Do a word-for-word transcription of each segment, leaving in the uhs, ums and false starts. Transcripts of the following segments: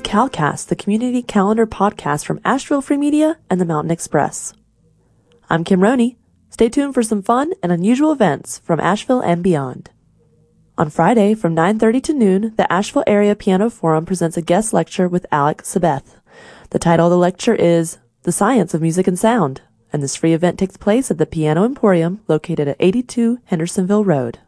CalCast, the community calendar podcast from Asheville Free Media and the Mountain Express. I'm Kim Roney. Stay tuned for some fun and unusual events from Asheville and beyond. On Friday from nine thirty to noon, the Asheville Area Piano Forum presents a guest lecture with Alec Sabeth. The title of the lecture is The Science of Music and Sound, and this free event takes place at the Piano Emporium located at eighty-two Hendersonville Road.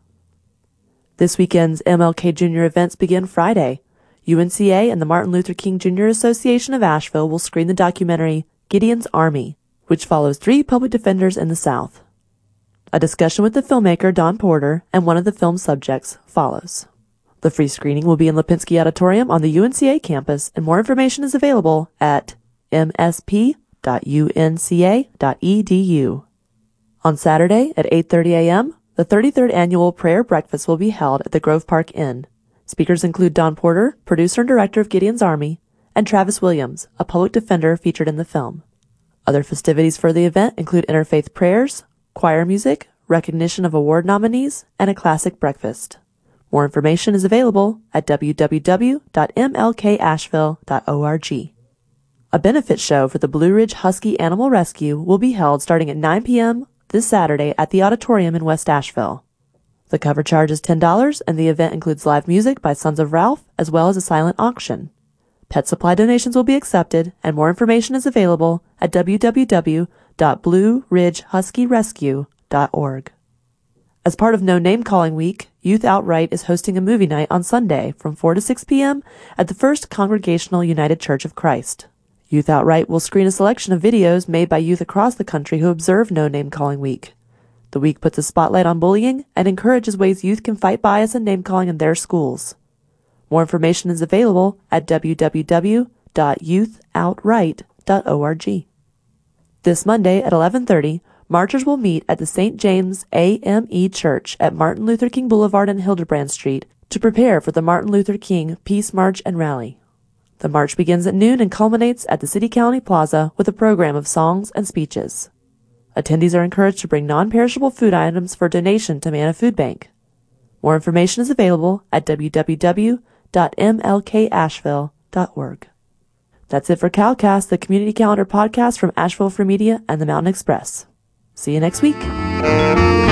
This weekend's M L K Junior events begin Friday. U N C A and the Martin Luther King Junior Association of Asheville will screen the documentary Gideon's Army, which follows three public defenders in the South. A discussion with the filmmaker Don Porter and one of the film's subjects follows. The free screening will be in Lipinski Auditorium on the U N C A campus, and more information is available at m s p dot u n c a dot e d u. On Saturday at eight thirty a.m., the thirty-third annual prayer breakfast will be held at the Grove Park Inn. Speakers include Don Porter, producer and director of Gideon's Army, and Travis Williams, a public defender featured in the film. Other festivities for the event include interfaith prayers, choir music, recognition of award nominees, and a classic breakfast. More information is available at w w w dot m l k asheville dot org. A benefit show for the Blue Ridge Husky Animal Rescue will be held starting at nine p.m. this Saturday at the auditorium in West Asheville. The cover charge is ten dollars, and the event includes live music by Sons of Ralph, as well as a silent auction. Pet supply donations will be accepted, and more information is available at w w w dot blue ridge husky rescue dot org. As part of No Name Calling Week, Youth Outright is hosting a movie night on Sunday from four to six p.m. at the First Congregational United Church of Christ. Youth Outright will screen a selection of videos made by youth across the country who observe No Name Calling Week. The week puts a spotlight on bullying and encourages ways youth can fight bias and name-calling in their schools. More information is available at w w w dot youth outright dot org. This Monday at eleven thirty, marchers will meet at the Saint James A M E Church at Martin Luther King Boulevard and Hildebrand Street to prepare for the Martin Luther King Peace March and Rally. The march begins at noon and culminates at the City County Plaza with a program of songs and speeches. Attendees are encouraged to bring non-perishable food items for donation to Manna Food Bank. More information is available at w w w dot m l k asheville dot org. That's it for CalCast, the community calendar podcast from Asheville Free Media and the Mountain Express. See you next week.